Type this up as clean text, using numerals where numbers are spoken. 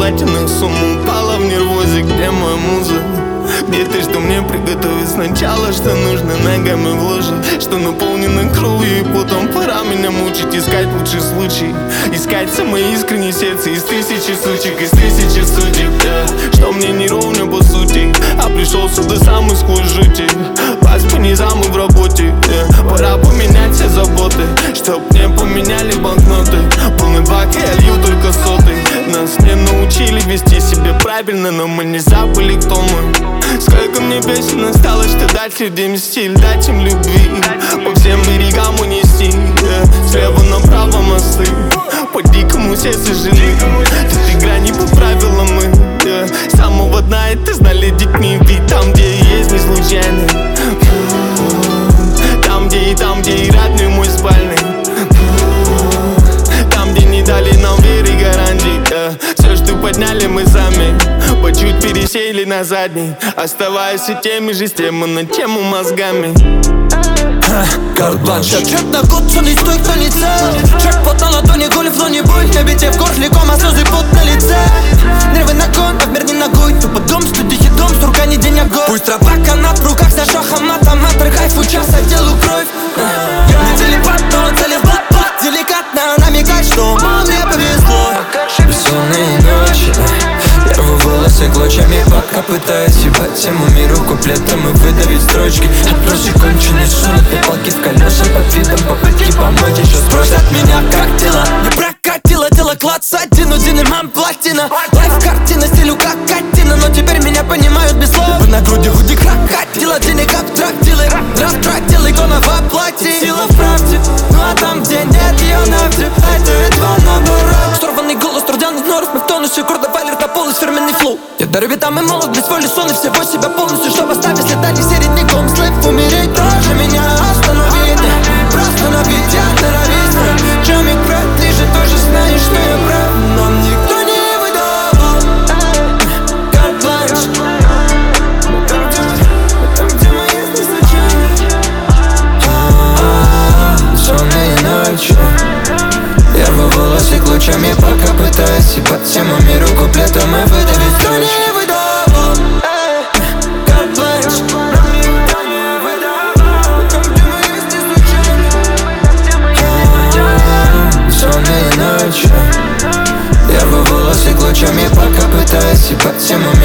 неоплаченных сумм упала в нервозе. Где моя муза? Где ты, что мне приготовить сначала? Что нужно ногами вложить, что наполнено кровью и потом пора меня мучить. Искать лучший случай, искать самое искреннее сердце из тысячи сучек, из тысячи судеб, что мне не ровно по сути, а пришел сюда сам и сквозь жути. Пасть по низам и в работе, пора поменять все заботы, чтоб мне поменяли банкноты. Полный бак, я лью только соты. Нас не научили вести себя правильно, но мы не забыли, кто мы. Сколько мне песен осталось, что дать людям стиль, дать им любви, по всем берегам унести, слева направо мосты, по дикому сердцу жены. Тут игра не по правилам мы, с самого дна это знали детьми. Ведь там, где есть не случайно, там, где и родной мой спальный, там, где не дали нам веры и гарантий. Все, что подняли мы сами, по чуть пересеяли на задний, оставаясь все теми же, с темы на тему мозгами. Карт-бланш. Чек на год, что не стой, кто не цел. Чек-пот на ладони, голи в лоне, бой. На бите в горле, кома, слезы, пот на лице. Нервы на кон, а в мир не ногой. Тупо дом, студии дом, с рука не день, а год. Пусть трава канат в руках, за шахом, автоматор, кайфу, часа, делаю кровь. Не телепат, но целебат, деликатно намекать, что мне повезло. Бессонные ночи, я в волосы клочьями, пока пытаюсь ебать всему миру куплетом и выдавить строчки. Отбросить конченый сон, палки в колеса под видом попытки помочь. Еще спросят меня, как дела? Не прокатило дело, клад с один мам платина. Лайф-картина, стилю как картина, но теперь меня понимают без слов. На груди худи крокодила, денег абстрактилы, растратил икона воплоти. Сила в правде, ну а там, где нет ее нафте, это едва наоборот. Сорванный голос, трудяный норов, мы в тонусе, гордо валер на полос, фирменный флоу. Я дарю битам и молот, без воли сон и всего себя полностью, чтобы оставить следа не середняком. Слэп умереть, тоже меня остановить, просто набить, я норовись. Чумик брат, ты же тоже знаешь, что я прав, нам никто не выдал. Карт-бланш. Там, где мы есть не случайно. Сонные ночи, я рву волосы клочьями, пока пытаюсь ебать всему миру куплетом и выдавить строчки. Сонные ночи, я рву волосы клочьями, пока пытаюсь ебать всему миру.